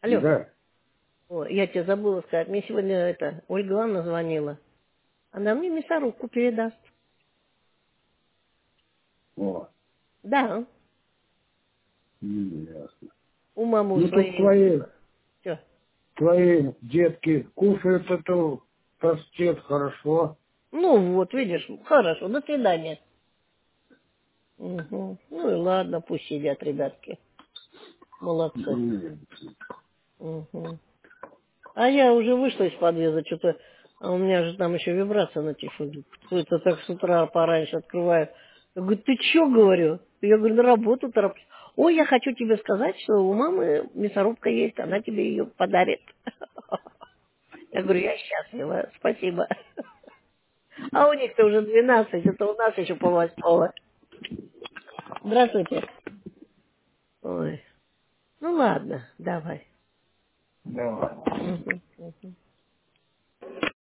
Алло. Да. О, я тебе забыла сказать. Мне сегодня Ольга Ивановна звонила. Она мне мясорубку передаст. О, Да. ясно. У мамы Ну, тут своей. Все. твои детки кушают эту пастет хорошо. Ну вот, видишь, хорошо, до свидания. Угу. Ну и ладно, пусть сидят ребятки. Молодцы. Угу. А я уже вышла из подъезда, что-то, а у меня же там еще вибрация на телефоне. Кто-то так с утра пораньше открывает. Я говорю, ты что, говорю? Я говорю, на работу тороплюсь. Ой, я хочу тебе сказать, что у мамы мясорубка есть, она тебе ее подарит. Я говорю, я счастлива, спасибо. А у них-то уже 12, это у нас еще 7:30. Здравствуйте. Ой, ну ладно, давай. Давай. Мгм, мгм.